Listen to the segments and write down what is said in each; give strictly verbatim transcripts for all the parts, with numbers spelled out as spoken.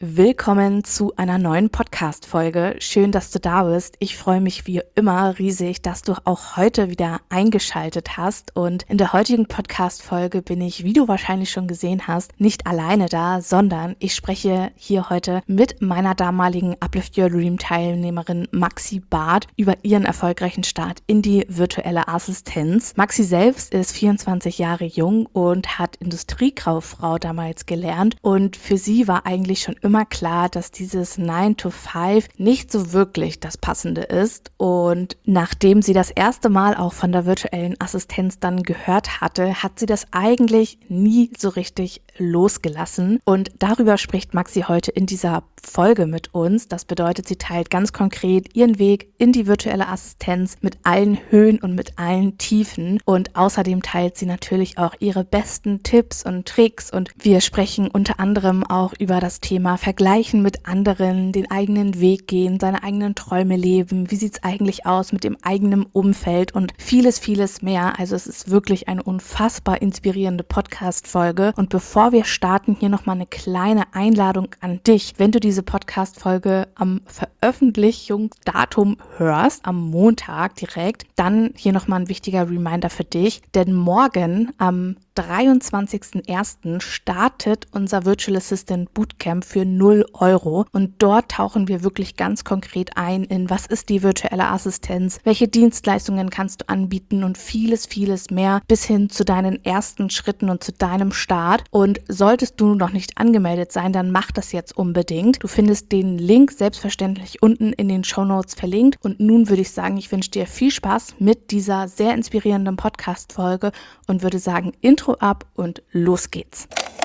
Willkommen zu einer neuen Podcast-Folge. Schön, dass du da bist. Ich freue mich wie immer riesig, dass du auch heute wieder eingeschaltet hast. Und in der heutigen Podcast-Folge bin ich, wie du wahrscheinlich schon gesehen hast, nicht alleine da, sondern ich spreche hier heute mit meiner damaligen Uplift Your Dream-Teilnehmerin Maxi Barth über ihren erfolgreichen Start in die virtuelle Assistenz. Maxi selbst ist vierundzwanzig Jahre jung und hat Industriekauffrau damals gelernt. Und für sie war eigentlich schon immer immer klar, dass dieses nine to five nicht so wirklich das Passende ist. Und nachdem sie das erste Mal auch von der virtuellen Assistenz dann gehört hatte, hat sie das eigentlich nie so richtig losgelassen. Und darüber spricht Maxi heute in dieser Folge mit uns. Das bedeutet, sie teilt ganz konkret ihren Weg in die virtuelle Assistenz mit allen Höhen und mit allen Tiefen. Und außerdem teilt sie natürlich auch ihre besten Tipps und Tricks. Und wir sprechen unter anderem auch über das Thema Vergleichen mit anderen, den eigenen Weg gehen, seine eigenen Träume leben. Wie sieht es eigentlich aus mit dem eigenen Umfeld und vieles, vieles mehr. Also es ist wirklich eine unfassbar inspirierende Podcast-Folge. Und bevor wir starten, hier nochmal eine kleine Einladung an dich. Wenn du diese Podcast-Folge am Veröffentlichungsdatum hörst, am Montag direkt, dann hier nochmal ein wichtiger Reminder für dich. Denn morgen am dreiundzwanzigsten ersten startet unser Virtual Assistant Bootcamp für null Euro und dort tauchen wir wirklich ganz konkret ein in, was ist die virtuelle Assistenz, welche Dienstleistungen kannst du anbieten und vieles, vieles mehr bis hin zu deinen ersten Schritten und zu deinem Start. Und solltest du noch nicht angemeldet sein, dann mach das jetzt unbedingt. Du findest den Link selbstverständlich unten in den Shownotes verlinkt und nun würde ich sagen, ich wünsche dir viel Spaß mit dieser sehr inspirierenden Podcast-Folge und würde sagen, Intro ab und los geht's.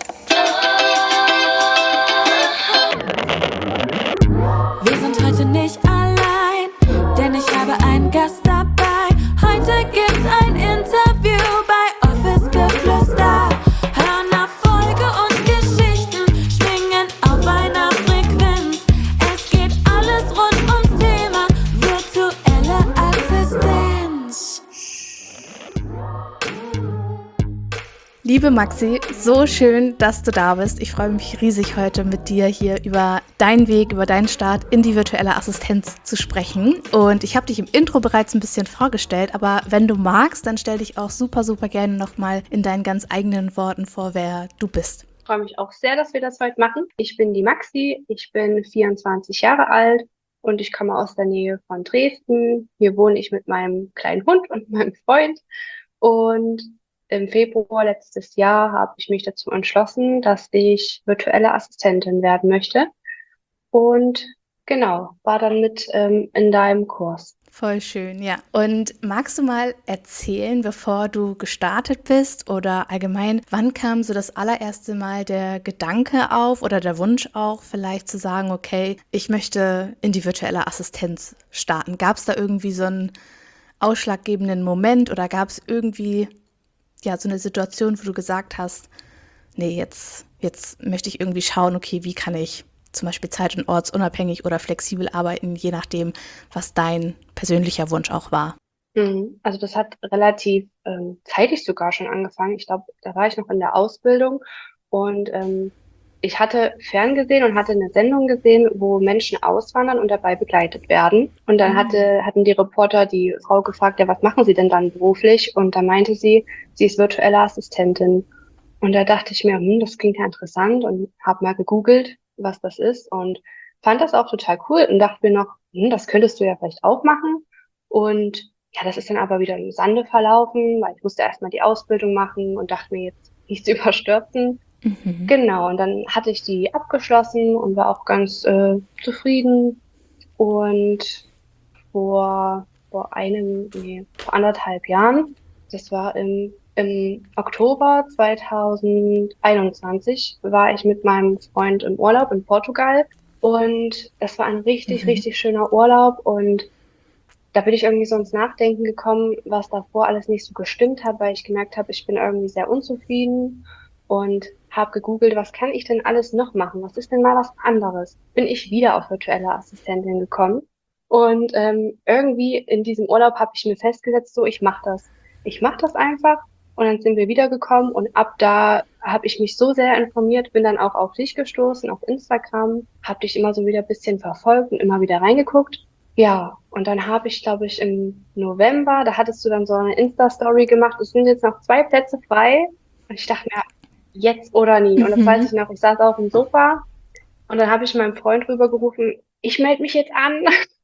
Wir sind heute nicht allein, denn ich habe einen Gast dabei. Heute gibt's ein Interview bei Office Geflüster. Hören Erfolge und Geschichten, schwingen auf einer Frequenz. Es geht alles rund ums Thema virtuelle Assistenz. Liebe Maxi, so schön, dass du da bist. Ich freue mich riesig, heute mit dir hier über deinen Weg, über deinen Start in die virtuelle Assistenz zu sprechen. Und ich habe dich im Intro bereits ein bisschen vorgestellt, aber wenn du magst, dann stell dich auch super, super gerne nochmal in deinen ganz eigenen Worten vor, wer du bist. Ich freue mich auch sehr, dass wir das heute machen. Ich bin die Maxi, ich bin vierundzwanzig Jahre alt und ich komme aus der Nähe von Dresden. Hier wohne ich mit meinem kleinen Hund und meinem Freund und im Februar letztes Jahr habe ich mich dazu entschlossen, dass ich virtuelle Assistentin werden möchte und genau, war dann mit ähm, in deinem Kurs. Voll schön, ja. Und magst du mal erzählen, bevor du gestartet bist oder allgemein, wann kam so das allererste Mal der Gedanke auf oder der Wunsch auch vielleicht zu sagen, okay, ich möchte in die virtuelle Assistenz starten? Gab es da irgendwie so einen ausschlaggebenden Moment oder gab es irgendwie ja so eine Situation, wo du gesagt hast, nee, jetzt, jetzt möchte ich irgendwie schauen, okay, wie kann ich zum Beispiel zeit- und ortsunabhängig oder flexibel arbeiten, je nachdem, was dein persönlicher Wunsch auch war? Also das hat relativ ähm, zeitig sogar schon angefangen. Ich glaube, da war ich noch in der Ausbildung und ähm, ich hatte ferngesehen und hatte eine Sendung gesehen, wo Menschen auswandern und dabei begleitet werden. Und dann hatte, hatten die Reporter die Frau gefragt, ja, was machen Sie denn dann beruflich? Und da meinte sie, sie ist virtuelle Assistentin. Und da dachte ich mir, hm, das klingt ja interessant und habe mal gegoogelt, was das ist und fand das auch total cool und dachte mir noch, hm, das könntest du ja vielleicht auch machen. Und ja, das ist dann aber wieder im Sande verlaufen, weil ich musste erstmal die Ausbildung machen und dachte mir jetzt nichts überstürzen. Mhm. Genau, und dann hatte ich die abgeschlossen und war auch ganz äh, zufrieden. Und vor, vor einem, nee, vor anderthalb Jahren, das war im, im Oktober zweitausendeinundzwanzig, war ich mit meinem Freund im Urlaub in Portugal. Und das war ein richtig, Mhm. richtig schöner Urlaub. Und da bin ich irgendwie so ins Nachdenken gekommen, was davor alles nicht so gestimmt hat, weil ich gemerkt habe, ich bin irgendwie sehr unzufrieden und habe gegoogelt, was kann ich denn alles noch machen? Was ist denn mal was anderes? Bin ich wieder auf virtuelle Assistentin gekommen und ähm, irgendwie in diesem Urlaub habe ich mir festgesetzt, so ich mache das. Ich mache das einfach und dann sind wir wiedergekommen und ab da habe ich mich so sehr informiert, bin dann auch auf dich gestoßen, auf Instagram, habe dich immer so wieder ein bisschen verfolgt und immer wieder reingeguckt. Ja, und dann habe ich, glaube ich, im November, da hattest du dann so eine Insta-Story gemacht, es sind jetzt noch zwei Plätze frei. Und ich dachte mir, jetzt oder nie. Und das weiß Mhm. ich noch, ich saß auf dem Sofa und dann habe ich meinem Freund rübergerufen, ich melde mich jetzt an.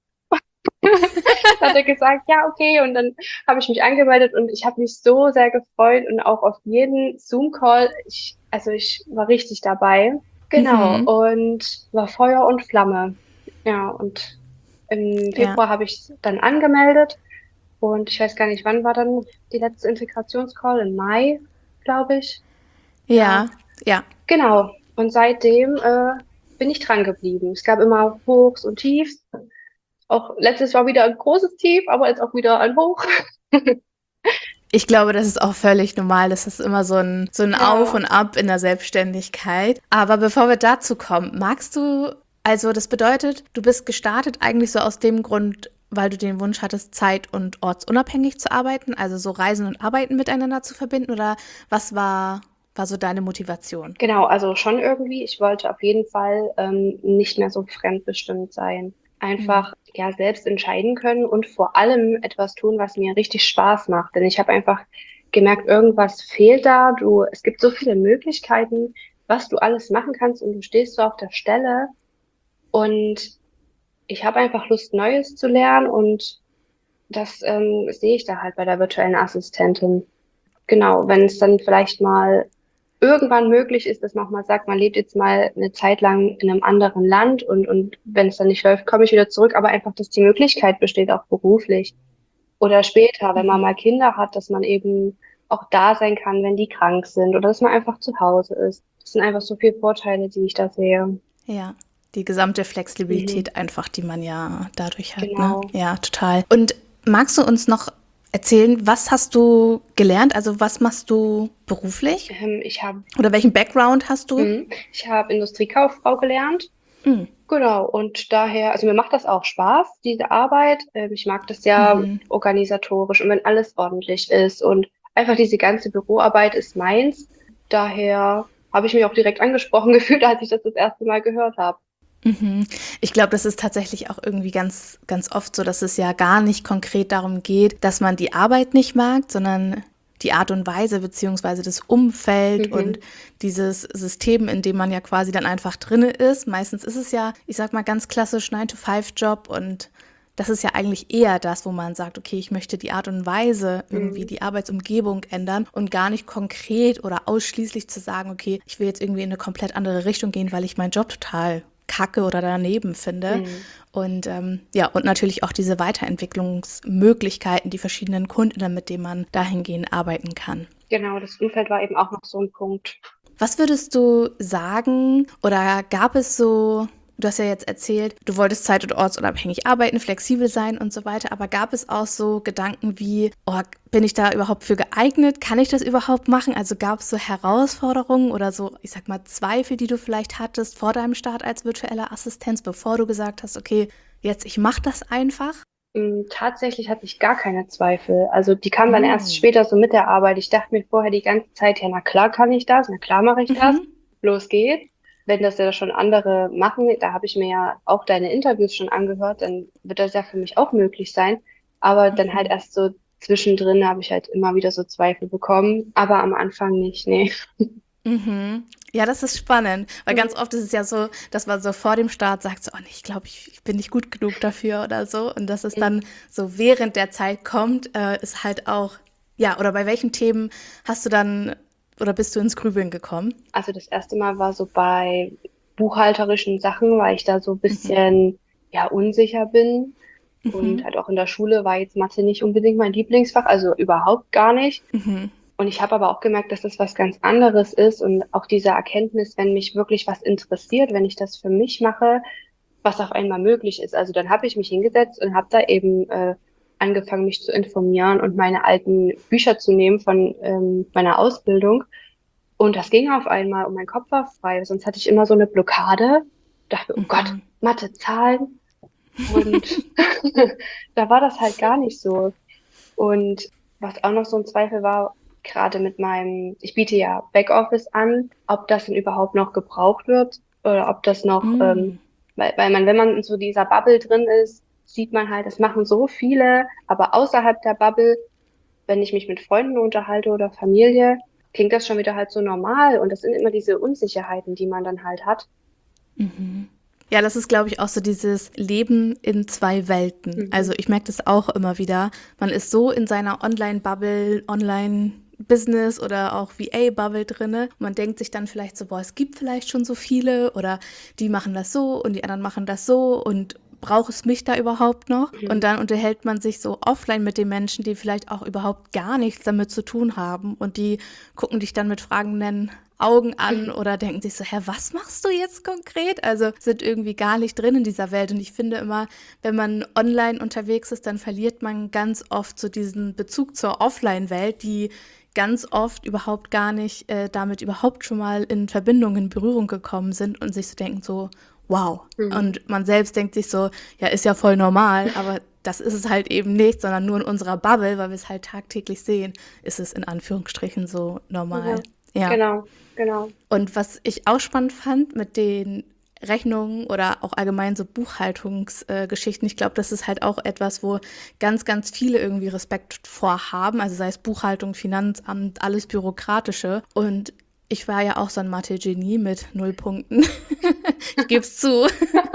Hat er gesagt, ja, okay. Und dann habe ich mich angemeldet und ich habe mich so sehr gefreut und auch auf jeden Zoom-Call. Ich, also ich war richtig dabei. Genau. Mhm. Und war Feuer und Flamme. Ja, und im Ja. Februar habe ich dann angemeldet und ich weiß gar nicht, wann war dann die letzte Integrationscall? Im Mai, glaube ich. Ja, Ja, ja. genau. Und seitdem äh, bin ich dran geblieben. Es gab immer Hochs und Tiefs. Auch letztes war wieder ein großes Tief, aber jetzt auch wieder ein Hoch. Ich glaube, das ist auch völlig normal. Das ist immer so ein, so ein Auf Ja, und Ab in der Selbstständigkeit. Aber bevor wir dazu kommen, magst du, also das bedeutet, du bist gestartet eigentlich so aus dem Grund, weil du den Wunsch hattest, zeit- und ortsunabhängig zu arbeiten, also so Reisen und Arbeiten miteinander zu verbinden, oder was war, war so deine Motivation? genau, also schon irgendwie. Ich wollte auf jeden Fall ähm, nicht mehr so fremdbestimmt sein. Hm. Einfach ja selbst entscheiden können und vor allem etwas tun, was mir richtig Spaß macht. Denn ich habe einfach gemerkt, irgendwas fehlt da. Du, es gibt so viele Möglichkeiten, was du alles machen kannst und du stehst so auf der Stelle und ich habe einfach Lust, Neues zu lernen und das ähm, sehe ich da halt bei der virtuellen Assistentin. Genau, wenn es dann vielleicht mal irgendwann möglich ist, dass man auch mal sagt, man lebt jetzt mal eine Zeit lang in einem anderen Land und, und wenn es dann nicht läuft, komme ich wieder zurück, aber einfach, dass die Möglichkeit besteht, auch beruflich. Oder später, wenn man Mhm. mal Kinder hat, dass man eben auch da sein kann, wenn die krank sind oder dass man einfach zu Hause ist. Das sind einfach so viele Vorteile, die ich da sehe. Ja, die gesamte Mhm, Flexibilität einfach, die man ja dadurch hat, ne? genau. Ja, total. Und magst du uns noch erzählen, was hast du gelernt? Also was machst du beruflich? Ähm, ich habe Oder welchen Background hast du? ich habe Industriekauffrau gelernt. Hm. Genau, und daher, also mir macht das auch Spaß, diese Arbeit. Ähm, ich mag das ja Mhm. organisatorisch und wenn alles ordentlich ist und einfach diese ganze Büroarbeit ist meins. Daher habe ich mich auch direkt angesprochen gefühlt, als ich das das erste Mal gehört habe. Mhm. Ich glaube, das ist tatsächlich auch irgendwie ganz, ganz oft so, dass es ja gar nicht konkret darum geht, dass man die Arbeit nicht mag, sondern die Art und Weise beziehungsweise das Umfeld und Mhm. dieses System, in dem man ja quasi dann einfach drinne ist. Meistens ist es ja, ich sag mal, ganz klassisch nine to five Job und das ist ja eigentlich eher das, wo man sagt, okay, ich möchte die Art und Weise, irgendwie Mhm. die Arbeitsumgebung ändern und gar nicht konkret oder ausschließlich zu sagen, okay, ich will jetzt irgendwie in eine komplett andere Richtung gehen, weil ich meinen Job total kacke oder daneben finde. Mhm. Und ähm, ja, und natürlich auch diese Weiterentwicklungsmöglichkeiten, die verschiedenen Kunden, mit denen man dahingehend arbeiten kann. Genau, das Umfeld war eben auch noch so ein Punkt. Was würdest du sagen oder gab es so, du hast ja jetzt erzählt, du wolltest zeit- und ortsunabhängig arbeiten, flexibel sein und so weiter, aber gab es auch so Gedanken wie, oh, bin ich da überhaupt für geeignet? Kann ich das überhaupt machen? Also gab es so Herausforderungen oder so, ich sag mal, Zweifel, die du vielleicht hattest vor deinem Start als virtuelle Assistenz, bevor du gesagt hast, okay, jetzt ich mache das einfach? Mm, Tatsächlich hatte ich gar keine Zweifel. Also die kamen dann erst Mm. später so mit der Arbeit. Ich dachte mir vorher die ganze Zeit, ja, na klar kann ich das, na klar mache ich das. Mhm. Los geht's. Wenn das ja schon andere machen, da habe ich mir ja auch deine Interviews schon angehört, dann wird das ja für mich auch möglich sein. Aber dann halt Mhm. erst so zwischendrin habe ich halt immer wieder so Zweifel bekommen, aber am Anfang nicht, nee. Mhm. Ja, das ist spannend, weil Mhm. ganz oft ist es ja so, dass man so vor dem Start sagt, so, oh nee, ich glaube, ich, ich bin nicht gut genug dafür oder so. Und dass es dann so während der Zeit kommt, äh, ist halt auch, ja, oder bei welchen Themen hast du dann oder bist du ins Grübeln gekommen? Also das erste Mal war so bei buchhalterischen Sachen, weil ich da so ein Mhm. bisschen ja unsicher bin. Und Mhm. halt auch in der Schule war jetzt Mathe nicht unbedingt mein Lieblingsfach, also überhaupt gar nicht. Mhm. Und ich habe aber auch gemerkt, dass das was ganz anderes ist und auch diese Erkenntnis, wenn mich wirklich was interessiert, wenn ich das für mich mache, was auf einmal möglich ist. Also dann habe ich mich hingesetzt und habe da eben äh, angefangen, mich zu informieren und meine alten Bücher zu nehmen von ähm, meiner Ausbildung. Und das ging auf einmal und mein Kopf war frei. Sonst hatte ich immer so eine Blockade. Dachte, oh Gott, Mhm. Mathe, Zahlen. Und da war das halt gar nicht so. Und was auch noch so ein Zweifel war, gerade mit meinem, ich biete ja Backoffice an, ob das denn überhaupt noch gebraucht wird oder ob das noch, ähm, Mm. weil, weil man, wenn man in so dieser Bubble drin ist, sieht man halt, das machen so viele, aber außerhalb der Bubble, wenn ich mich mit Freunden unterhalte oder Familie, klingt das schon wieder halt so normal und das sind immer diese Unsicherheiten, die man dann halt hat. Mhm. Ja, das ist, glaube ich, auch so dieses Leben in zwei Welten. Also Mhm. ich merke das auch immer wieder. Man ist so in seiner Online-Bubble, Online-Business oder auch V A-Bubble drinne. Man denkt sich dann vielleicht so, boah, es gibt vielleicht schon so viele oder die machen das so und die anderen machen das so und braucht es mich da überhaupt noch? Und Mhm. dann unterhält man sich so offline mit den Menschen, die vielleicht auch überhaupt gar nichts damit zu tun haben und die gucken dich dann mit fragenden Augen an oder denken sich so, hä, was machst du jetzt konkret? Also sind irgendwie gar nicht drin in dieser Welt. Und ich finde immer, wenn man online unterwegs ist, dann verliert man ganz oft so diesen Bezug zur Offline-Welt, die ganz oft überhaupt gar nicht äh, damit überhaupt schon mal in Verbindung, in Berührung gekommen sind und sich so denken so, wow. Mhm. Und man selbst denkt sich so, ja, ist ja voll normal, aber das ist es halt eben nicht, sondern nur in unserer Bubble, weil wir es halt tagtäglich sehen, ist es in Anführungsstrichen so normal. Ja, Ja. genau, genau. Und was ich auch spannend fand mit den Rechnungen oder auch allgemein so Buchhaltungsgeschichten, ich glaube, das ist halt auch etwas, wo ganz, ganz viele irgendwie Respekt vor haben, also sei es Buchhaltung, Finanzamt, alles Bürokratische. Und ich war ja auch so ein Mathe-Genie mit null Punkten. Ich gebe es zu.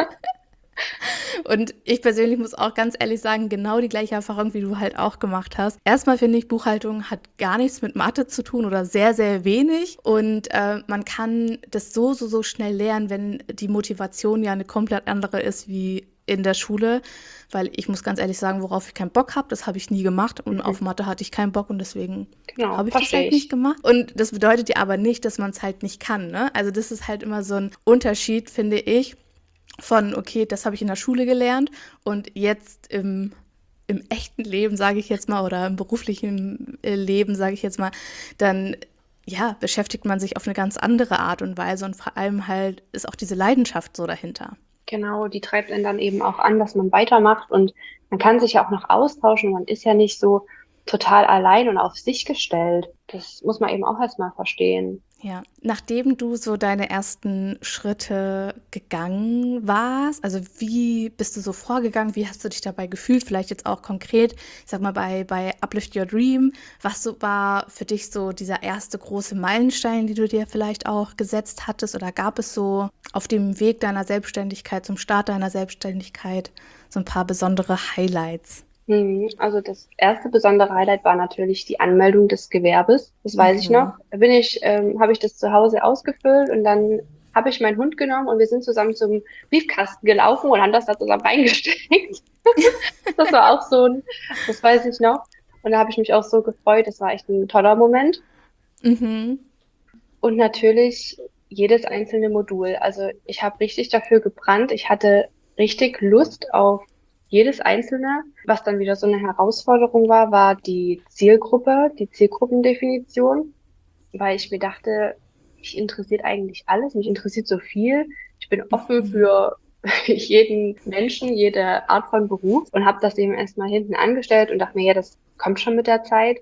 Und ich persönlich muss auch ganz ehrlich sagen, genau die gleiche Erfahrung, wie du halt auch gemacht hast. Erstmal finde ich, Buchhaltung hat gar nichts mit Mathe zu tun oder sehr, sehr wenig. Und äh, man kann das so, so, so schnell lernen, wenn die Motivation ja eine komplett andere ist wie in der Schule. Weil ich muss ganz ehrlich sagen, worauf ich keinen Bock habe, das habe ich nie gemacht. Und auf Mhm. Mathe hatte ich keinen Bock und deswegen Genau, habe ich das verstehe halt nicht ich. gemacht. Und das bedeutet ja aber nicht, dass man es halt nicht kann. Ne? Also das ist halt immer so ein Unterschied, finde ich, von, okay, das habe ich in der Schule gelernt und jetzt im, im echten Leben, sage ich jetzt mal, oder im beruflichen äh, Leben, sage ich jetzt mal, dann ja, beschäftigt man sich auf eine ganz andere Art und Weise und vor allem halt ist auch diese Leidenschaft so dahinter. Genau, die treibt einen dann eben auch an, dass man weitermacht und man kann sich ja auch noch austauschen. Man ist ja nicht so total allein und auf sich gestellt. Das muss man eben auch erstmal verstehen. Ja, nachdem du so deine ersten Schritte gegangen warst, also wie bist du so vorgegangen, wie hast du dich dabei gefühlt, vielleicht jetzt auch konkret, ich sag mal bei, bei Uplift Your Dream, was so war für dich so dieser erste große Meilenstein, die du dir vielleicht auch gesetzt hattest oder gab es so auf dem Weg deiner Selbstständigkeit, zum Start deiner Selbstständigkeit so ein paar besondere Highlights? Mhm. Also das erste besondere Highlight war natürlich die Anmeldung des Gewerbes. Das weiß ich Mhm. noch. Da bin ich, ähm, habe ich das zu Hause ausgefüllt und dann habe ich meinen Hund genommen und wir sind zusammen zum Briefkasten gelaufen und haben das da zusammen reingesteckt. Das war auch so ein, das weiß ich noch. Und da habe ich mich auch so gefreut. Das war echt ein toller Moment. Mhm. Und natürlich jedes einzelne Modul. Also ich habe richtig dafür gebrannt. Ich hatte richtig Lust auf jedes einzelne. Was dann wieder so eine Herausforderung war, war die Zielgruppe, die Zielgruppendefinition, weil ich mir dachte, mich interessiert eigentlich alles, mich interessiert so viel. Ich bin offen Mhm. für jeden Menschen, jede Art von Beruf und habe das eben erstmal hinten angestellt und dachte mir, ja, das kommt schon mit der Zeit.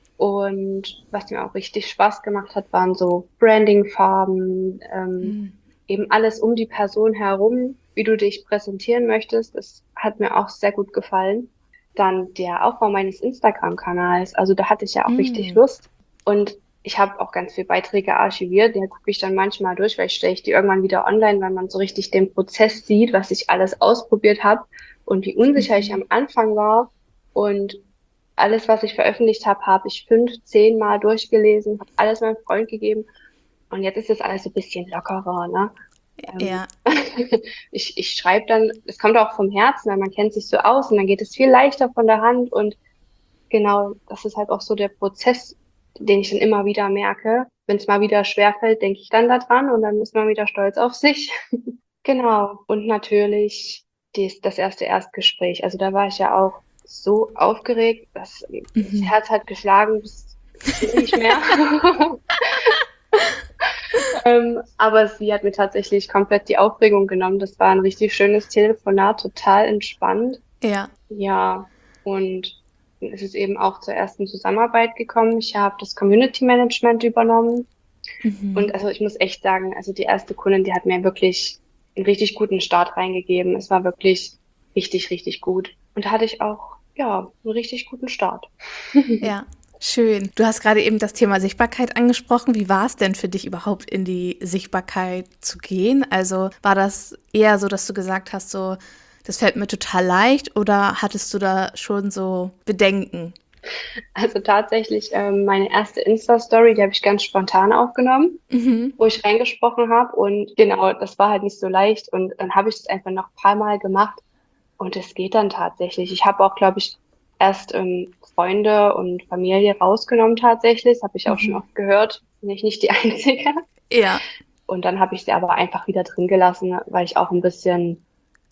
Und was mir auch richtig Spaß gemacht hat, waren so Branding-Farben, ähm, Mhm. eben alles um die Person herum, wie du dich präsentieren möchtest. Das hat mir auch sehr gut gefallen. Dann der Aufbau meines Instagram-Kanals. Also da hatte ich ja auch richtig Mhm. Lust. Und ich habe auch ganz viele Beiträge archiviert. Die gucke ich dann manchmal durch, weil ich stelle ich die irgendwann wieder online, weil man so richtig den Prozess sieht, was ich alles ausprobiert habe und wie unsicher ich am Mhm. Anfang war. Und alles, was ich veröffentlicht habe, habe ich fünf, zehn Mal durchgelesen, habe alles meinem Freund gegeben. Und jetzt ist es alles so ein bisschen lockerer, ne? Ähm, Ja. ich ich schreibe dann, es kommt auch vom Herzen, weil man kennt sich so aus und dann geht es viel leichter von der Hand. Und genau, das ist halt auch so der Prozess, den ich dann immer wieder merke. Wenn es mal wieder schwerfällt, denke ich dann daran und dann ist man wieder stolz auf sich. Genau. Und natürlich dies, das erste Erstgespräch. Also da war ich ja auch so aufgeregt, dass das Mhm. Herz hat geschlagen bis zum nicht mehr. Ähm, aber sie hat mir tatsächlich komplett die Aufregung genommen. Das war ein richtig schönes Telefonat, total entspannt. Ja. Ja, und ist es eben auch zur ersten Zusammenarbeit gekommen. Ich habe das Community Management übernommen. Mhm. Und also ich muss echt sagen, also die erste Kundin, die hat mir wirklich einen richtig guten Start reingegeben. Es war wirklich richtig, richtig gut. Und da hatte ich auch, ja, einen richtig guten Start. Ja, schön. Du hast gerade eben das Thema Sichtbarkeit angesprochen. Wie war es denn für dich überhaupt in die Sichtbarkeit zu gehen? Also war das eher so, dass du gesagt hast, so, das fällt mir total leicht, oder hattest du da schon so Bedenken? Also tatsächlich, ähm, meine erste Insta-Story, die habe ich ganz spontan aufgenommen, Mhm. wo ich reingesprochen habe. Und genau, das war halt nicht so leicht. Und dann habe ich es einfach noch ein paar Mal gemacht. Und es geht dann tatsächlich. Ich habe auch, glaube ich, erst ähm, Freunde und Familie rausgenommen tatsächlich. Das habe ich auch schon Mhm. oft gehört. Bin ich nicht die Einzige. Ja. Und dann habe ich sie aber einfach wieder drin gelassen, weil ich auch ein bisschen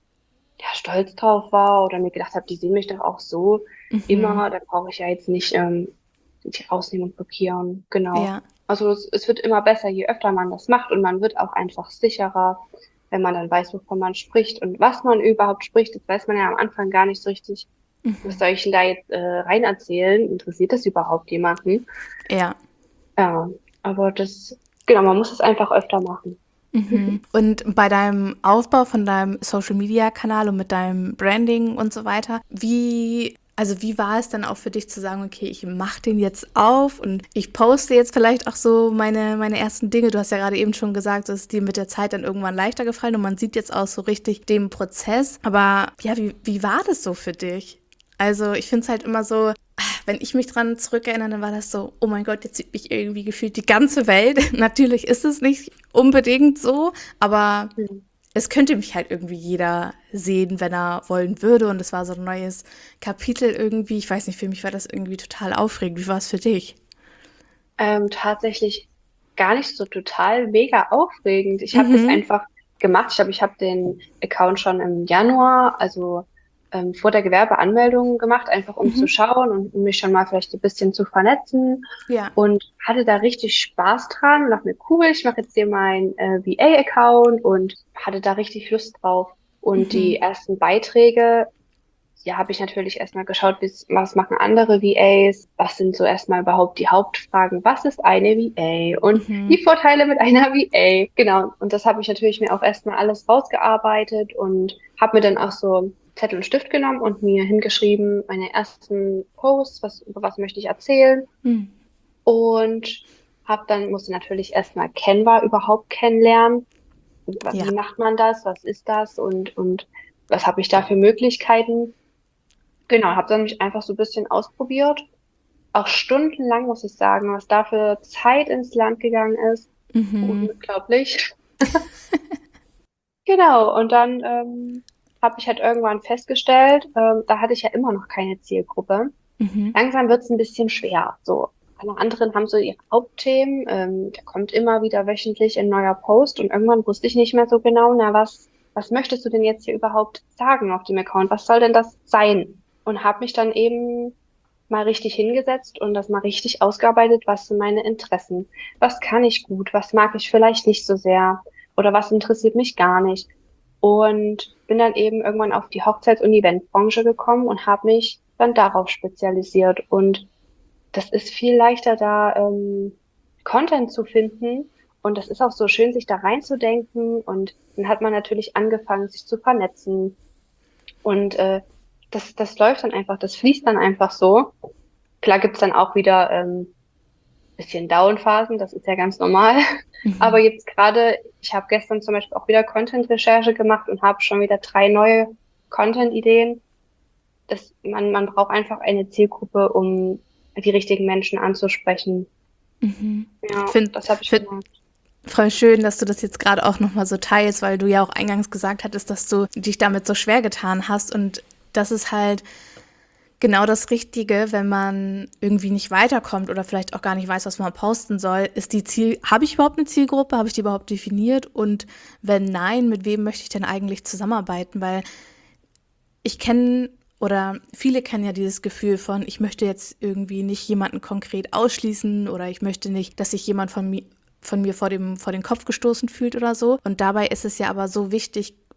ja, stolz drauf war oder mir gedacht habe, die sehen mich doch auch so Mhm. immer. Da brauche ich ja jetzt nicht ähm, die rausnehmen und blockieren. Genau. Ja. Also es, es wird immer besser, je öfter man das macht, und man wird auch einfach sicherer, wenn man dann weiß, wovon man spricht und was man überhaupt spricht. Das weiß man ja am Anfang gar nicht so richtig. Was Mhm. soll ich denn da jetzt äh, rein erzählen? Interessiert das überhaupt jemanden? Ja. Ja, aber das, genau, man muss es einfach öfter machen. Mhm. Und bei deinem Aufbau von deinem Social-Media-Kanal und mit deinem Branding und so weiter, wie, also wie war es dann auch für dich zu sagen, okay, ich mache den jetzt auf und ich poste jetzt vielleicht auch so meine, meine ersten Dinge. Du hast ja gerade eben schon gesagt, es ist dir mit der Zeit dann irgendwann leichter gefallen und man sieht jetzt auch so richtig den Prozess. Aber ja, wie, wie war das so für dich? Also ich finde es halt immer so, wenn ich mich dran zurückerinnere, dann war das so, oh mein Gott, jetzt sieht mich irgendwie gefühlt die ganze Welt. Natürlich ist es nicht unbedingt so, aber Hm. es könnte mich halt irgendwie jeder sehen, wenn er wollen würde. Und es war so ein neues Kapitel irgendwie. Ich weiß nicht, für mich war das irgendwie total aufregend. Wie war es für dich? Ähm, tatsächlich gar nicht so total mega aufregend. Ich habe das Mhm. einfach gemacht. Ich glaube, ich habe den Account schon im Januar, also ähm, vor der Gewerbeanmeldung gemacht, einfach um zu Mhm. schauen und um mich schon mal vielleicht ein bisschen zu vernetzen, Ja. und hatte da richtig Spaß dran und dachte mir, cool, ich mache jetzt hier meinen äh, V A-Account und hatte da richtig Lust drauf. Und die Mhm. ersten Beiträge, ja, habe ich natürlich erstmal geschaut, bis, was machen andere V As, was sind so erstmal überhaupt die Hauptfragen, was ist eine V A und Mhm. die Vorteile mit einer V A. Genau, und das habe ich natürlich mir auch erstmal alles rausgearbeitet und habe mir dann auch so Zettel und Stift genommen und mir hingeschrieben, meine ersten Posts, was, über was möchte ich erzählen, Mhm. und habe dann, musste natürlich erstmal Canva überhaupt kennenlernen. Wie Ja. macht man das? Was ist das? Und, und was habe ich da für Möglichkeiten? Genau, habe dann mich einfach so ein bisschen ausprobiert. Auch stundenlang, muss ich sagen, was da für Zeit ins Land gegangen ist. Mhm. Unglaublich. Genau, und dann ähm, habe ich halt irgendwann festgestellt, ähm, da hatte ich ja immer noch keine Zielgruppe. Mhm. Langsam wird es ein bisschen schwer. So, alle anderen haben so ihre Hauptthemen. Ähm, da kommt immer wieder wöchentlich ein neuer Post, und irgendwann wusste ich nicht mehr so genau, na, was, was möchtest du denn jetzt hier überhaupt sagen auf dem Account? Was soll denn das sein? Und habe mich dann eben mal richtig hingesetzt und das mal richtig ausgearbeitet, was sind meine Interessen? Was kann ich gut? Was mag ich vielleicht nicht so sehr? Oder was interessiert mich gar nicht? Und bin dann eben irgendwann auf die Hochzeits- und Eventbranche gekommen und habe mich dann darauf spezialisiert. Und das ist viel leichter, da ähm, Content zu finden. Und das ist auch so schön, sich da reinzudenken. Und dann hat man natürlich angefangen, sich zu vernetzen. Und äh, das, das läuft dann einfach, das fließt dann einfach so. Klar gibt's dann auch wieder ähm, bisschen Down-Phasen, das ist ja ganz normal. Aber Mhm. jetzt gerade, ich habe gestern zum Beispiel auch wieder Content-Recherche gemacht und habe schon wieder drei neue Content-Ideen. Das, man, man braucht einfach eine Zielgruppe, um die richtigen Menschen anzusprechen. Mhm. Ich Ja, finde das habe ich find gemerkt. voll schön, dass du das jetzt gerade auch nochmal so teilst, weil du ja auch eingangs gesagt hattest, dass du dich damit so schwer getan hast. Und das ist halt genau das Richtige, wenn man irgendwie nicht weiterkommt oder vielleicht auch gar nicht weiß, was man posten soll, ist die Ziel, habe ich überhaupt eine Zielgruppe? Habe ich die überhaupt definiert? Und wenn nein, mit wem möchte ich denn eigentlich zusammenarbeiten? Weil ich kenne oder viele kennen ja dieses Gefühl von, ich möchte jetzt irgendwie nicht jemanden konkret ausschließen oder ich möchte nicht, dass sich jemand von mir von mir vor dem, vor den Kopf gestoßen fühlt oder so. Und dabei ist es ja aber so wichtig,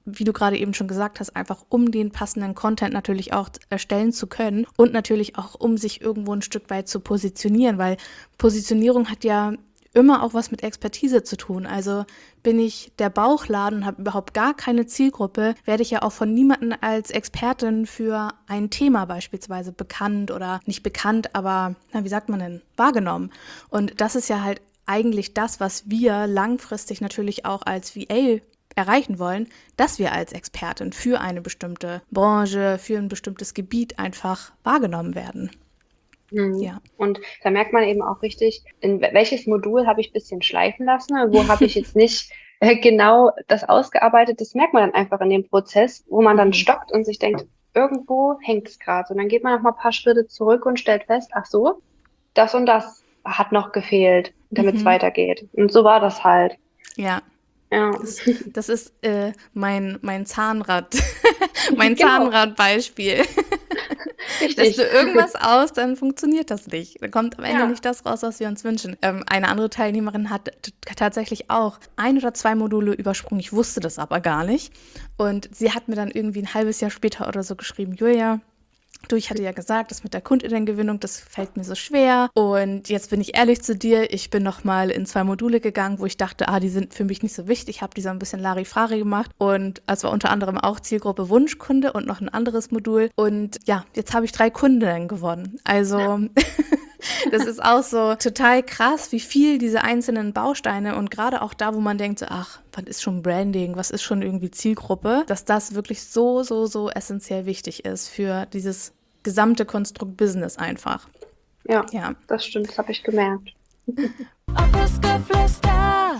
wie du gerade eben schon gesagt hast, einfach um den passenden Content natürlich auch erstellen zu können und natürlich auch, um sich irgendwo ein Stück weit zu positionieren, weil Positionierung hat ja immer auch was mit Expertise zu tun. Also bin ich der Bauchladen und habe überhaupt gar keine Zielgruppe, werde ich ja auch von niemandem als Expertin für ein Thema beispielsweise bekannt oder nicht bekannt, aber na, wie sagt man denn, wahrgenommen. Und das ist ja halt eigentlich das, was wir langfristig natürlich auch als V A erreichen wollen, dass wir als Expertin für eine bestimmte Branche, für ein bestimmtes Gebiet einfach wahrgenommen werden. Mhm. Ja. Und da merkt man eben auch richtig, in welches Modul habe ich ein bisschen schleifen lassen, wo habe ich jetzt nicht äh, genau das ausgearbeitet. Das merkt man dann einfach in dem Prozess, wo man dann Mhm. stockt und sich denkt, irgendwo hängt es gerade. Und dann geht man noch mal ein paar Schritte zurück und stellt fest, ach so, das und das hat noch gefehlt, damit es Mhm. weitergeht. Und so war das halt. Ja. Ja, Das, das ist äh, mein, mein Zahnrad, mein genau, Zahnradbeispiel. Lässt richtig. du irgendwas aus, dann funktioniert das nicht. Dann kommt am Ende Ja. nicht das raus, was wir uns wünschen. Ähm, eine andere Teilnehmerin hat t- tatsächlich auch ein oder zwei Module übersprungen. Ich wusste das aber gar nicht. Und sie hat mir dann irgendwie ein halbes Jahr später oder so geschrieben, Julia, du, ich hatte ja gesagt, das mit der Kundinnengewinnung, das fällt mir so schwer. Und jetzt bin ich ehrlich zu dir, ich bin noch mal in zwei Module gegangen, wo ich dachte, ah, die sind für mich nicht so wichtig. Ich habe die so ein bisschen Larifari gemacht. Und es war unter anderem auch Zielgruppe Wunschkunde und noch ein anderes Modul. Und ja, jetzt habe ich drei Kundinnen gewonnen. Also das ist auch so total krass, wie viel diese einzelnen Bausteine und gerade auch da, wo man denkt, so, ach, was ist schon Branding, was ist schon irgendwie Zielgruppe, dass das wirklich so, so, so essentiell wichtig ist für dieses gesamte Konstrukt Business einfach. Ja, Ja. das stimmt, das habe ich gemerkt. Office-Geflüster.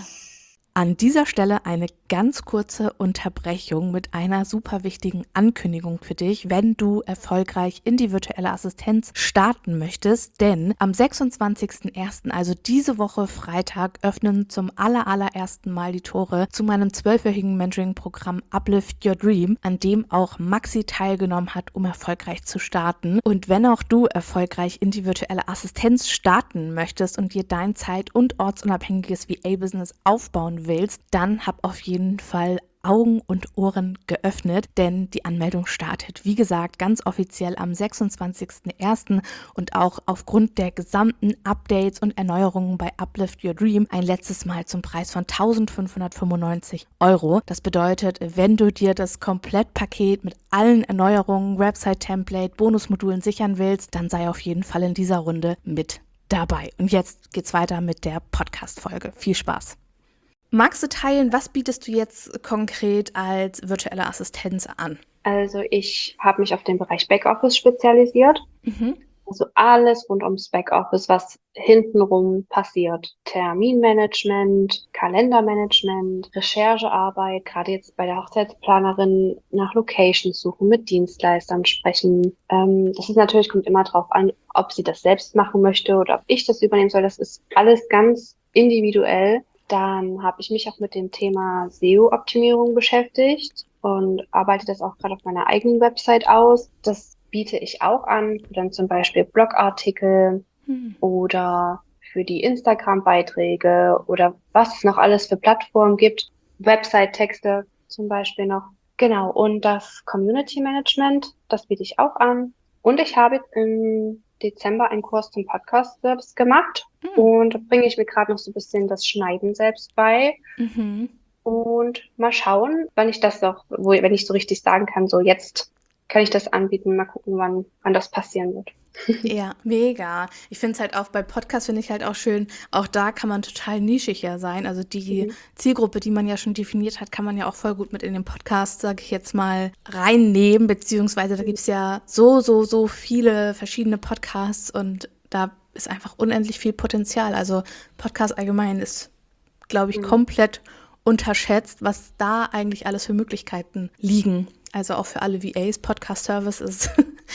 An dieser Stelle eine ganz kurze Unterbrechung mit einer super wichtigen Ankündigung für dich, wenn du erfolgreich in die virtuelle Assistenz starten möchtest. Denn am sechsundzwanzigsten ersten, also diese Woche Freitag, öffnen zum aller, allerersten Mal die Tore zu meinem zwölfwöchigen Mentoring-Programm Uplift Your Dream, an dem auch Maxi teilgenommen hat, um erfolgreich zu starten. Und wenn auch du erfolgreich in die virtuelle Assistenz starten möchtest und dir dein zeit- und ortsunabhängiges V A-Business aufbauen willst, dann hab auf jeden Fall Augen und Ohren geöffnet, denn die Anmeldung startet, wie gesagt, ganz offiziell am sechsundzwanzigsten ersten und auch aufgrund der gesamten Updates und Erneuerungen bei Uplift Your Dream ein letztes Mal zum Preis von eintausendfünfhundertfünfundneunzig Euro. Das bedeutet, wenn du dir das Komplettpaket mit allen Erneuerungen, Website-Template, Bonusmodulen sichern willst, dann sei auf jeden Fall in dieser Runde mit dabei. Und jetzt geht's weiter mit der Podcast-Folge. Viel Spaß! Magst du teilen, was bietest du jetzt konkret als virtuelle Assistenz an? Also ich habe mich auf den Bereich Backoffice spezialisiert. Mhm. Also alles rund ums Backoffice, was hintenrum passiert. Terminmanagement, Kalendermanagement, Recherchearbeit, gerade jetzt bei der Hochzeitsplanerin nach Locations suchen, mit Dienstleistern sprechen. Ähm, das ist natürlich, kommt immer drauf an, ob sie das selbst machen möchte oder ob ich das übernehmen soll. Das ist alles ganz individuell. Dann habe ich mich auch mit dem Thema S E O-Optimierung beschäftigt und arbeite das auch gerade auf meiner eigenen Website aus. Das biete ich auch an, für dann zum Beispiel Blogartikel Hm. oder für die Instagram-Beiträge oder was es noch alles für Plattformen gibt. Website-Texte zum Beispiel noch. Genau, und das Community-Management, das biete ich auch an. Und ich habe jetzt im Dezember einen Kurs zum Podcast selbst gemacht. Hm. Und da bringe ich mir gerade noch so ein bisschen das Schneiden selbst bei. Mhm. Und mal schauen, wann ich das auch, wo, wenn ich so richtig sagen kann, so jetzt kann ich das anbieten, mal gucken, wann, wann das passieren wird. Ja, mega. Ich finde es halt auch bei Podcasts finde ich halt auch schön, auch da kann man total nischiger sein. Also die Mhm. Zielgruppe, die man ja schon definiert hat, kann man ja auch voll gut mit in den Podcast, sage ich jetzt mal, reinnehmen, beziehungsweise da gibt es ja so, so, so viele verschiedene Podcasts und da ist einfach unendlich viel Potenzial. Also Podcast allgemein ist, glaube ich, Mhm. komplett unterschätzt, was da eigentlich alles für Möglichkeiten liegen. Also auch für alle V As, Podcast-Service ist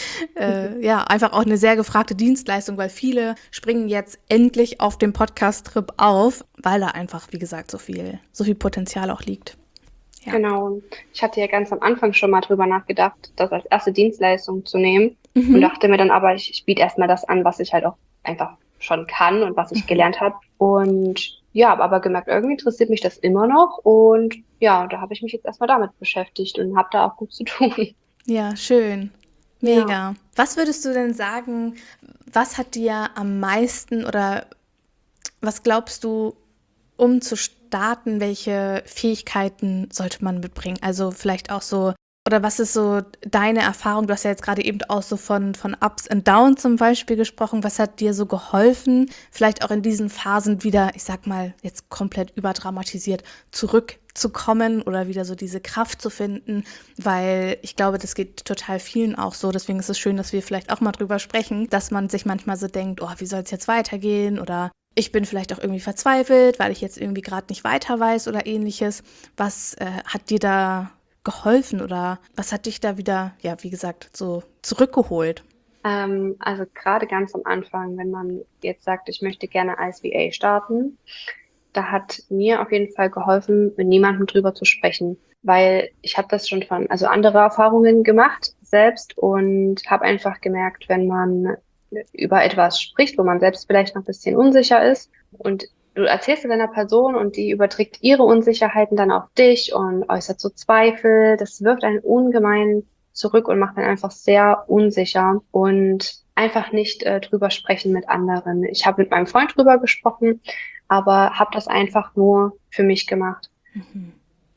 äh, ja einfach auch eine sehr gefragte Dienstleistung, weil viele springen jetzt endlich auf dem Podcast-Trip auf, weil da einfach, wie gesagt, so viel, so viel Potenzial auch liegt. Ja. Genau. Ich hatte ja ganz am Anfang schon mal drüber nachgedacht, das als erste Dienstleistung zu nehmen und Mhm. dachte mir dann aber, ich, ich biete erstmal das an, was ich halt auch einfach schon kann und was ich Mhm. gelernt habe. Und ja, habe aber gemerkt, irgendwie interessiert mich das immer noch und ja, da habe ich mich jetzt erstmal damit beschäftigt und habe da auch gut zu tun. Ja, schön. Ja. Mega. Was würdest du denn sagen, was hat dir am meisten oder was glaubst du, um zu starten, welche Fähigkeiten sollte man mitbringen? Also vielleicht auch so, oder was ist so deine Erfahrung? Du hast ja jetzt gerade eben auch so von, von Ups and Downs zum Beispiel gesprochen. Was hat dir so geholfen, vielleicht auch in diesen Phasen wieder, ich sag mal, jetzt komplett überdramatisiert, zurückzukommen oder wieder so diese Kraft zu finden? Weil ich glaube, das geht total vielen auch so. Deswegen ist es schön, dass wir vielleicht auch mal drüber sprechen, dass man sich manchmal so denkt, oh, wie soll es jetzt weitergehen? Oder ich bin vielleicht auch irgendwie verzweifelt, weil ich jetzt irgendwie gerade nicht weiter weiß oder ähnliches. Was äh, hat dir da geholfen oder was hat dich da wieder, ja, wie gesagt, so zurückgeholt? Ähm, also gerade ganz am Anfang, wenn man jetzt sagt, ich möchte gerne als V A starten, da hat mir auf jeden Fall geholfen, mit niemandem drüber zu sprechen, weil ich habe das schon von, also andere Erfahrungen gemacht selbst und habe einfach gemerkt, wenn man über etwas spricht, wo man selbst vielleicht noch ein bisschen unsicher ist und du erzählst es einer Person und die überträgt ihre Unsicherheiten dann auf dich und äußert so Zweifel, das wirft einen ungemein zurück und macht einen einfach sehr unsicher und einfach nicht äh, drüber sprechen mit anderen. Ich habe mit meinem Freund drüber gesprochen, aber habe das einfach nur für mich gemacht. Mhm.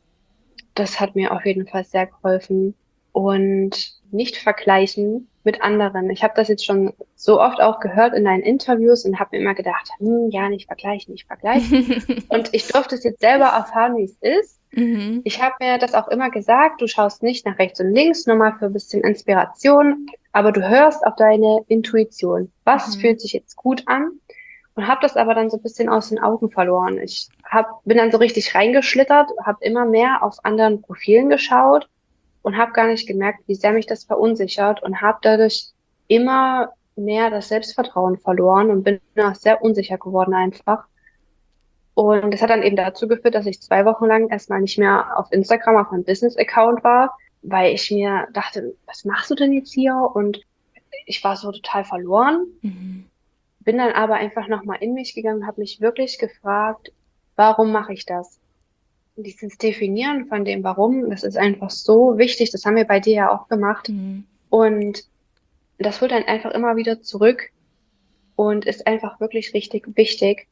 Das hat mir auf jeden Fall sehr geholfen. Und nicht vergleichen mit anderen. Ich habe das jetzt schon so oft auch gehört in deinen Interviews und habe mir immer gedacht, hm, ja, nicht vergleichen, nicht vergleichen. Und ich durfte es jetzt selber erfahren, wie es ist. Mhm. Ich habe mir das auch immer gesagt, du schaust nicht nach rechts und links, nur mal für ein bisschen Inspiration, aber du hörst auf deine Intuition. Was Mhm. fühlt sich jetzt gut an? Und habe das aber dann so ein bisschen aus den Augen verloren. Ich hab, bin dann so richtig reingeschlittert, habe immer mehr auf anderen Profilen geschaut und habe gar nicht gemerkt, wie sehr mich das verunsichert und habe dadurch immer mehr das Selbstvertrauen verloren und bin auch sehr unsicher geworden einfach. Und das hat dann eben dazu geführt, dass ich zwei Wochen lang erstmal nicht mehr auf Instagram auf meinem Business-Account war, weil ich mir dachte, was machst du denn jetzt hier? Und ich war so total verloren. Mhm. Bin dann aber einfach nochmal in mich gegangen und habe mich wirklich gefragt, warum mache ich das? Dieses Definieren von dem Warum, das ist einfach so wichtig. Das haben wir bei dir ja auch gemacht. Mhm. Und das holt dann einfach immer wieder zurück und ist einfach wirklich richtig wichtig.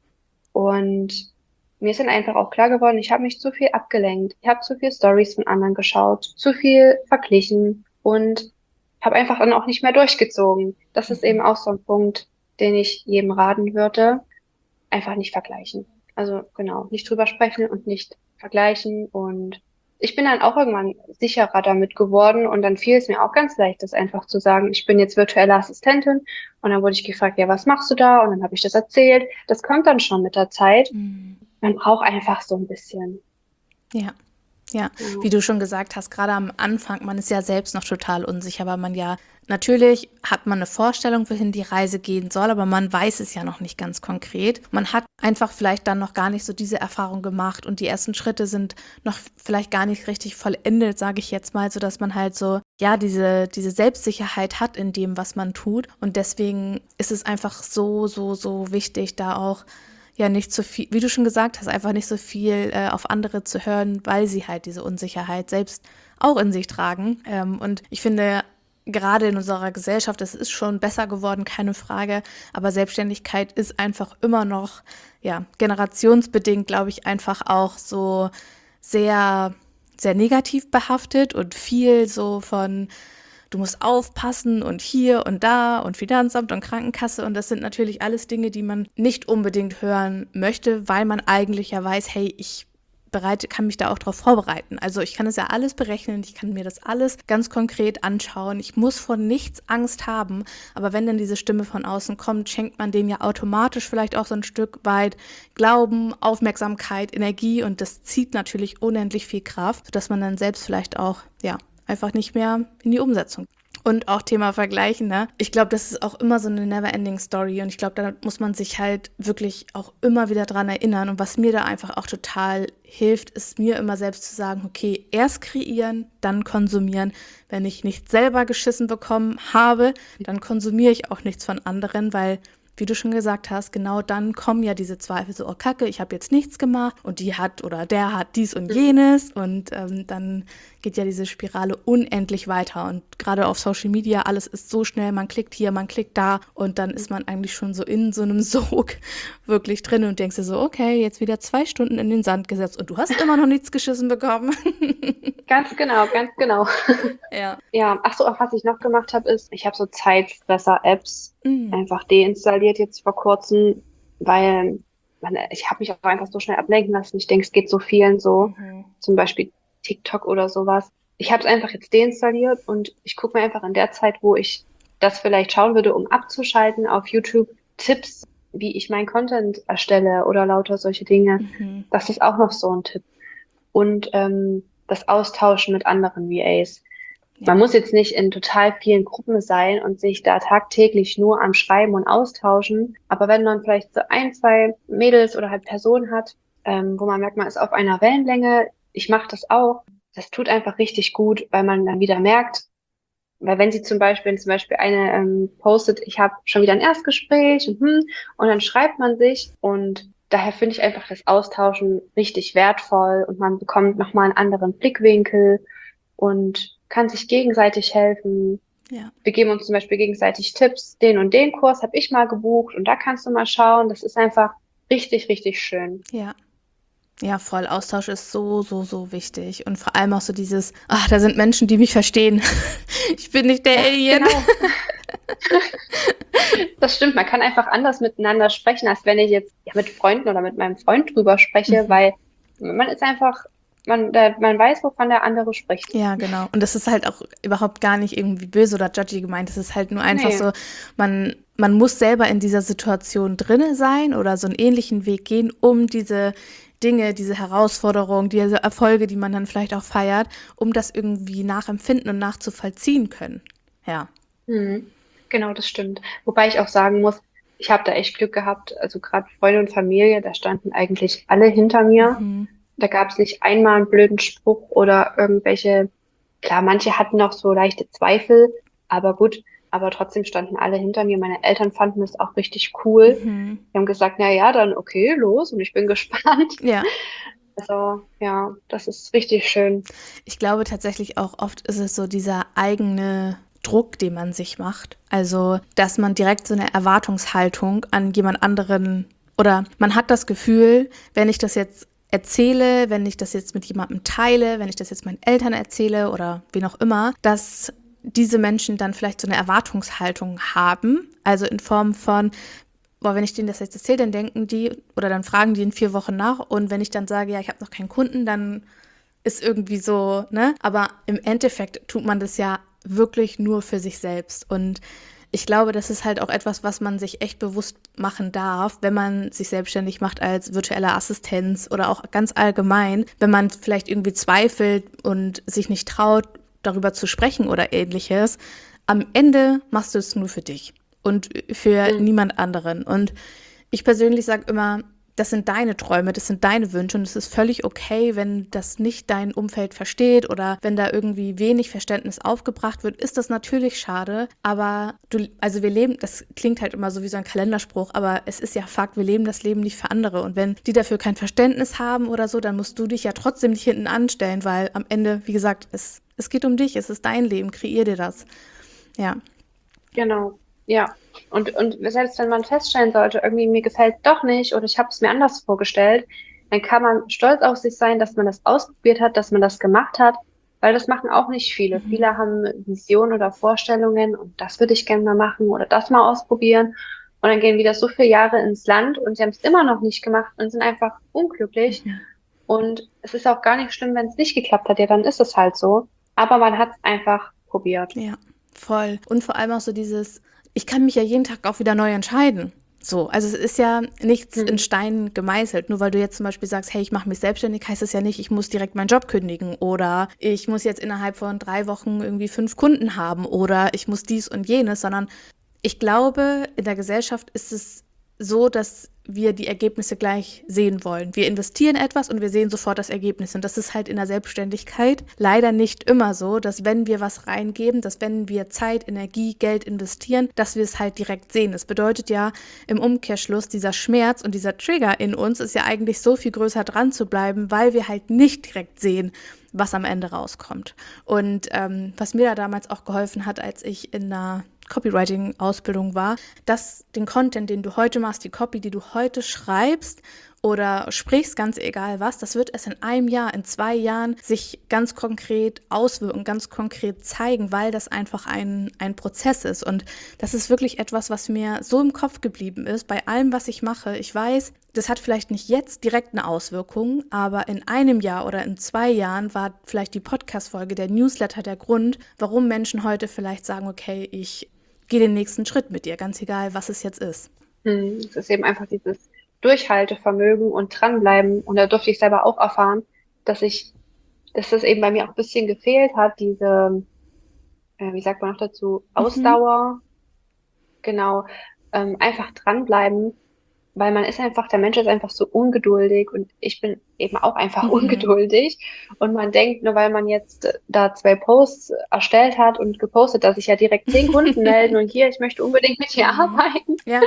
Und mir ist dann einfach auch klar geworden, ich habe mich zu viel abgelenkt. Ich habe zu viel Stories von anderen geschaut, zu viel verglichen und habe einfach dann auch nicht mehr durchgezogen. Das ist eben Mhm. auch so ein Punkt, den ich jedem raten würde. Einfach nicht vergleichen. Also genau, nicht drüber sprechen und nicht vergleichen. Und ich bin dann auch irgendwann sicherer damit geworden und dann fiel es mir auch ganz leicht, das einfach zu sagen, ich bin jetzt virtuelle Assistentin und dann wurde ich gefragt, ja, was machst du da? Und dann habe ich das erzählt. Das kommt dann schon mit der Zeit. Mhm. Man braucht einfach so ein bisschen. Ja. Ja, Ja. wie du schon gesagt hast, gerade am Anfang, man ist ja selbst noch total unsicher, weil man ja, natürlich hat man eine Vorstellung, wohin die Reise gehen soll, aber man weiß es ja noch nicht ganz konkret. Man hat einfach vielleicht dann noch gar nicht so diese Erfahrung gemacht und die ersten Schritte sind noch vielleicht gar nicht richtig vollendet, sage ich jetzt mal, sodass man halt so, ja, diese, diese Selbstsicherheit hat in dem, was man tut. Und deswegen ist es einfach so, so, so wichtig, da auch ja nicht so viel, wie du schon gesagt hast, einfach nicht so viel äh, auf andere zu hören, weil sie halt diese Unsicherheit selbst auch in sich tragen. Ähm, und ich finde, gerade in unserer Gesellschaft, es ist schon besser geworden, keine Frage, aber Selbstständigkeit ist einfach immer noch, ja, generationsbedingt, glaube ich, einfach auch so sehr, sehr negativ behaftet und viel so von du musst aufpassen und hier und da und Finanzamt und Krankenkasse und das sind natürlich alles Dinge, die man nicht unbedingt hören möchte, weil man eigentlich ja weiß, hey, ich bereite, kann mich da auch darauf vorbereiten. Also ich kann das ja alles berechnen, ich kann mir das alles ganz konkret anschauen. Ich muss vor nichts Angst haben, aber wenn dann diese Stimme von außen kommt, schenkt man dem ja automatisch vielleicht auch so ein Stück weit Glauben, Aufmerksamkeit, Energie und das zieht natürlich unendlich viel Kraft, sodass man dann selbst vielleicht auch, ja, einfach nicht mehr in die Umsetzung. Und auch Thema Vergleichen, ne? Ich glaube, das ist auch immer so eine never-ending Story und ich glaube, da muss man sich halt wirklich auch immer wieder dran erinnern und was mir da einfach auch total hilft, ist mir immer selbst zu sagen, okay, erst kreieren, dann konsumieren. Wenn ich nicht selber geschissen bekommen habe, dann konsumiere ich auch nichts von anderen, weil wie du schon gesagt hast, genau dann kommen ja diese Zweifel so, oh Kacke, ich habe jetzt nichts gemacht und die hat oder der hat dies und jenes und ähm, dann geht ja diese Spirale unendlich weiter und gerade auf Social Media, alles ist so schnell, man klickt hier, man klickt da und dann ist man eigentlich schon so in so einem Sog wirklich drin und denkst dir so, okay, jetzt wieder zwei Stunden in den Sand gesetzt und du hast immer noch nichts geschissen bekommen. Ganz genau, ganz genau. Ja. Ja, ach so, auch was ich noch gemacht habe, ist, ich habe so Zeitfresser-Apps Mm. einfach deinstalliert jetzt vor kurzem, weil man, ich habe mich auch einfach so schnell ablenken lassen. Ich denke, es geht so vielen so, Mhm. zum Beispiel TikTok oder sowas. Ich habe es einfach jetzt deinstalliert und ich gucke mir einfach in der Zeit, wo ich das vielleicht schauen würde, um abzuschalten, auf YouTube Tipps, wie ich meinen Content erstelle oder lauter solche Dinge. Mhm. Das ist auch noch so ein Tipp. Und ähm, das Austauschen mit anderen V As. Ja. Man muss jetzt nicht in total vielen Gruppen sein und sich da tagtäglich nur am Schreiben und austauschen. Aber wenn man vielleicht so ein, zwei Mädels oder halt Personen hat, ähm, wo man merkt, man ist auf einer Wellenlänge, ich mache das auch, das tut einfach richtig gut, weil man dann wieder merkt, weil wenn sie zum Beispiel, wenn zum Beispiel eine ähm, postet, ich habe schon wieder ein Erstgespräch und, hm, und dann schreibt man sich und daher finde ich einfach das Austauschen richtig wertvoll und man bekommt nochmal einen anderen Blickwinkel und kann sich gegenseitig helfen. Ja. Wir geben uns zum Beispiel gegenseitig Tipps. Den und den Kurs habe ich mal gebucht und da kannst du mal schauen. Das ist einfach richtig, richtig schön. Ja. Ja, voll. Austausch ist so, so, so wichtig. Und vor allem auch so dieses, ach, da sind Menschen, die mich verstehen. Ich bin nicht der Alien. Genau. Das stimmt. Man kann einfach anders miteinander sprechen, als wenn ich jetzt ja, mit Freunden oder mit meinem Freund drüber spreche, Mhm. weil man ist einfach, man, da, man weiß, wovon der andere spricht. Ja, genau. Und das ist halt auch überhaupt gar nicht irgendwie böse oder judgy gemeint. Es ist halt nur einfach Nee. so, man, man muss selber in dieser Situation drinne sein oder so einen ähnlichen Weg gehen, um diese Dinge, diese Herausforderungen, diese Erfolge, die man dann vielleicht auch feiert, um das irgendwie nachempfinden und nachzuvollziehen können. Ja. Mhm. Genau, das stimmt. Wobei ich auch sagen muss, ich habe da echt Glück gehabt. Also gerade Freunde und Familie, da standen eigentlich alle hinter mir. Mhm. Da gab es nicht einmal einen blöden Spruch oder irgendwelche, klar, manche hatten noch so leichte Zweifel, aber gut, aber trotzdem standen alle hinter mir. Meine Eltern fanden das auch richtig cool. Mhm. Die haben gesagt, na ja, dann okay, los und ich bin gespannt. Ja. Also ja, das ist richtig schön. Ich glaube tatsächlich auch oft ist es so dieser eigene Druck, den man sich macht. Also, dass man direkt so eine Erwartungshaltung an jemand anderen oder man hat das Gefühl, wenn ich das jetzt erzähle, wenn ich das jetzt mit jemandem teile, wenn ich das jetzt meinen Eltern erzähle oder wen auch immer, dass diese Menschen dann vielleicht so eine Erwartungshaltung haben. Also in Form von, boah, wenn ich denen das jetzt erzähle, dann denken die oder dann fragen die in vier Wochen nach und wenn ich dann sage, ja, ich habe noch keinen Kunden, dann ist irgendwie so, ne? Aber im Endeffekt tut man das ja wirklich nur für sich selbst und ich glaube, das ist halt auch etwas, was man sich echt bewusst machen darf, wenn man sich selbstständig macht als virtuelle Assistenz oder auch ganz allgemein, wenn man vielleicht irgendwie zweifelt und sich nicht traut, darüber zu sprechen oder ähnliches. Am Ende machst du es nur für dich und für Mhm. niemand anderen. Und ich persönlich sage immer, das sind deine Träume, das sind deine Wünsche und es ist völlig okay, wenn das nicht dein Umfeld versteht oder wenn da irgendwie wenig Verständnis aufgebracht wird, ist das natürlich schade, aber du, also wir leben, das klingt halt immer so wie so ein Kalenderspruch, aber es ist ja Fakt, wir leben das Leben nicht für andere und wenn die dafür kein Verständnis haben oder so, dann musst du dich ja trotzdem nicht hinten anstellen, weil am Ende, wie gesagt, es, es geht um dich, es ist dein Leben, kreier dir das. Ja. Genau, ja. Und, und selbst wenn man feststellen sollte, irgendwie mir gefällt doch nicht oder ich habe es mir anders vorgestellt, dann kann man stolz auf sich sein, dass man das ausprobiert hat, dass man das gemacht hat, weil das machen auch nicht viele. Mhm. Viele haben Visionen oder Vorstellungen und das würde ich gerne mal machen oder das mal ausprobieren. Und dann gehen wieder so viele Jahre ins Land und sie haben es immer noch nicht gemacht und sind einfach unglücklich. Mhm. Und es ist auch gar nicht schlimm, wenn es nicht geklappt hat. Ja, dann ist es halt so. Aber man hat es einfach probiert. Ja, voll. Und vor allem auch so dieses, ich kann mich ja jeden Tag auch wieder neu entscheiden. So, also es ist ja nichts Hm. in Stein gemeißelt. Nur weil du jetzt zum Beispiel sagst, hey, ich mache mich selbstständig, heißt es ja nicht, ich muss direkt meinen Job kündigen oder ich muss jetzt innerhalb von drei Wochen irgendwie fünf Kunden haben oder ich muss dies und jenes, sondern ich glaube, in der Gesellschaft ist es so, dass wir die Ergebnisse gleich sehen wollen. Wir investieren etwas und wir sehen sofort das Ergebnis. Und das ist halt in der Selbstständigkeit leider nicht immer so, dass wenn wir was reingeben, dass wenn wir Zeit, Energie, Geld investieren, dass wir es halt direkt sehen. Das bedeutet ja im Umkehrschluss, dieser Schmerz und dieser Trigger in uns ist ja eigentlich so viel größer dran zu bleiben, weil wir halt nicht direkt sehen, was am Ende rauskommt. Und ähm, was mir da damals auch geholfen hat, als ich in einer Copywriting-Ausbildung war, dass den Content, den du heute machst, die Copy, die du heute schreibst oder sprichst, ganz egal was, das wird erst in einem Jahr, in zwei Jahren sich ganz konkret auswirken, ganz konkret zeigen, weil das einfach ein, ein Prozess ist. Und das ist wirklich etwas, was mir so im Kopf geblieben ist, bei allem, was ich mache. Ich weiß, das hat vielleicht nicht jetzt direkt eine Auswirkung, aber in einem Jahr oder in zwei Jahren war vielleicht die Podcast-Folge, der Newsletter der Grund, warum Menschen heute vielleicht sagen, okay, ich gehe den nächsten Schritt mit dir, ganz egal, was es jetzt ist. Hm, es ist eben einfach dieses Durchhaltevermögen und dranbleiben. Und da durfte ich selber auch erfahren, dass ich, dass das eben bei mir auch ein bisschen gefehlt hat, diese, äh, wie sagt man noch dazu, Ausdauer, mhm. genau, ähm, einfach dranbleiben, weil man ist einfach, der Mensch ist einfach so ungeduldig und ich bin eben auch einfach mhm. ungeduldig und man denkt, nur weil man jetzt da zwei Posts erstellt hat und gepostet, dass sich ja direkt zehn Kunden melden und hier, ich möchte unbedingt mit dir mhm. arbeiten. Ja.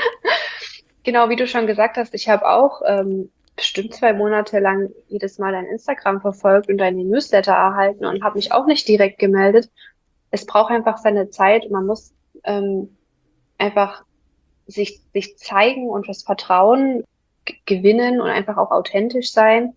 Genau, wie du schon gesagt hast, ich habe auch ähm, bestimmt zwei Monate lang jedes Mal dein Instagram verfolgt und deine Newsletter erhalten und habe mich auch nicht direkt gemeldet. Es braucht einfach seine Zeit und man muss ähm, einfach sich sich zeigen und das Vertrauen g- gewinnen und einfach auch authentisch sein.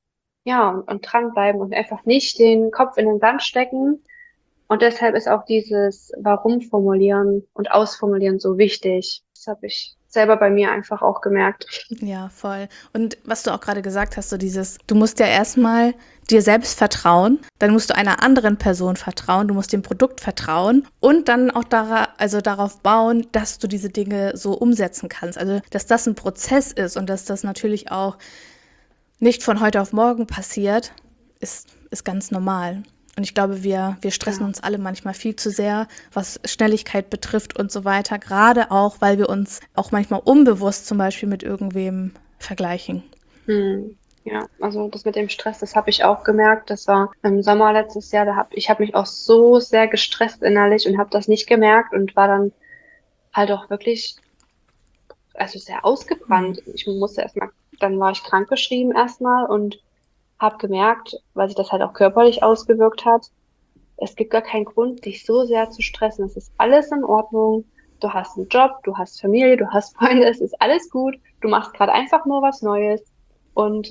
Ja, und, und dranbleiben und einfach nicht den Kopf in den Sand stecken. Und deshalb ist auch dieses Warum formulieren und ausformulieren so wichtig. Das habe ich selber bei mir einfach auch gemerkt. Ja, voll. Und was du auch gerade gesagt hast, so dieses, du musst ja erstmal dir selbst vertrauen, dann musst du einer anderen Person vertrauen, du musst dem Produkt vertrauen und dann auch dara- also darauf bauen, dass du diese Dinge so umsetzen kannst. Also, dass das ein Prozess ist und dass das natürlich auch nicht von heute auf morgen passiert, ist, ist ganz normal. Und ich glaube, wir, wir stressen ja. uns alle manchmal viel zu sehr, was Schnelligkeit betrifft und so weiter. Gerade auch, weil wir uns auch manchmal unbewusst zum Beispiel mit irgendwem vergleichen. Hm. Ja, also das mit dem Stress, das habe ich auch gemerkt. Das war im Sommer letztes Jahr. Da hab ich habe mich auch so sehr gestresst innerlich und habe das nicht gemerkt und war dann halt auch wirklich, also sehr ausgebrannt. Mhm. Ich musste erstmal, dann war ich krankgeschrieben erstmal und habe gemerkt, weil sich das halt auch körperlich ausgewirkt hat, es gibt gar keinen Grund, dich so sehr zu stressen. Es ist alles in Ordnung. Du hast einen Job, du hast Familie, du hast Freunde, es ist alles gut. Du machst gerade einfach nur was Neues. Und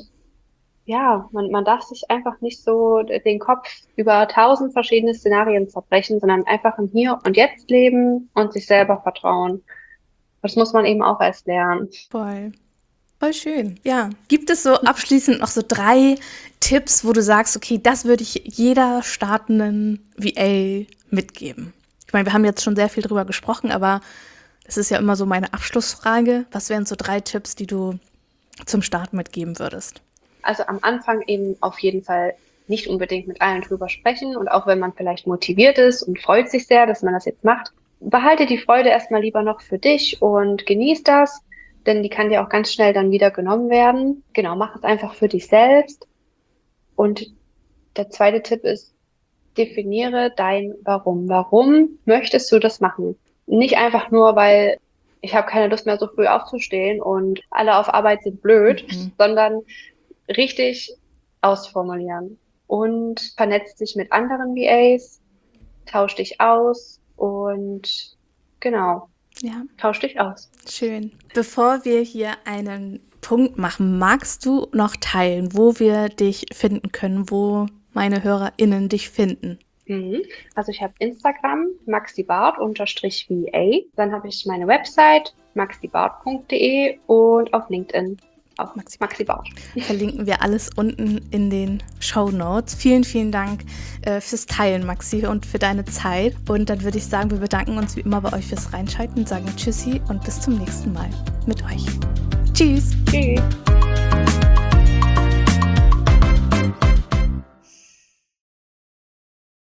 ja, man, man darf sich einfach nicht so den Kopf über tausend verschiedene Szenarien zerbrechen, sondern einfach im Hier und Jetzt leben und sich selber vertrauen. Das muss man eben auch erst lernen. Voll. Voll schön. Ja. Gibt es so abschließend noch so drei Tipps, wo du sagst, okay, das würde ich jeder startenden V A mitgeben? Ich meine, wir haben jetzt schon sehr viel drüber gesprochen, aber es ist ja immer so meine Abschlussfrage. Was wären so drei Tipps, die du zum Start mitgeben würdest? Also am Anfang eben auf jeden Fall nicht unbedingt mit allen drüber sprechen und auch wenn man vielleicht motiviert ist und freut sich sehr, dass man das jetzt macht, behalte die Freude erstmal lieber noch für dich und genieß das. Denn die kann dir auch ganz schnell dann wieder genommen werden. Genau, mach es einfach für dich selbst. Und der zweite Tipp ist, definiere dein Warum. Warum möchtest du das machen? Nicht einfach nur, weil ich habe keine Lust mehr, so früh aufzustehen und alle auf Arbeit sind blöd, mhm. sondern richtig ausformulieren. Und vernetz dich mit anderen V As, tausch dich aus und genau. Ja. Tausch dich aus. Schön. Bevor wir hier einen Punkt machen, magst du noch teilen, wo wir dich finden können, wo meine HörerInnen dich finden? Mhm. Also ich habe Instagram, maxibart unterstrich V A. Dann habe ich meine Website, maxibart punkt de und auf LinkedIn. Auf maxibart. Verlinken wir alles unten in den Shownotes. Vielen, vielen Dank äh, fürs Teilen, Maxi, und für deine Zeit. Und dann würde ich sagen, wir bedanken uns wie immer bei euch fürs Reinschalten und sagen Tschüssi und bis zum nächsten Mal mit euch. Tschüss. Tschüss.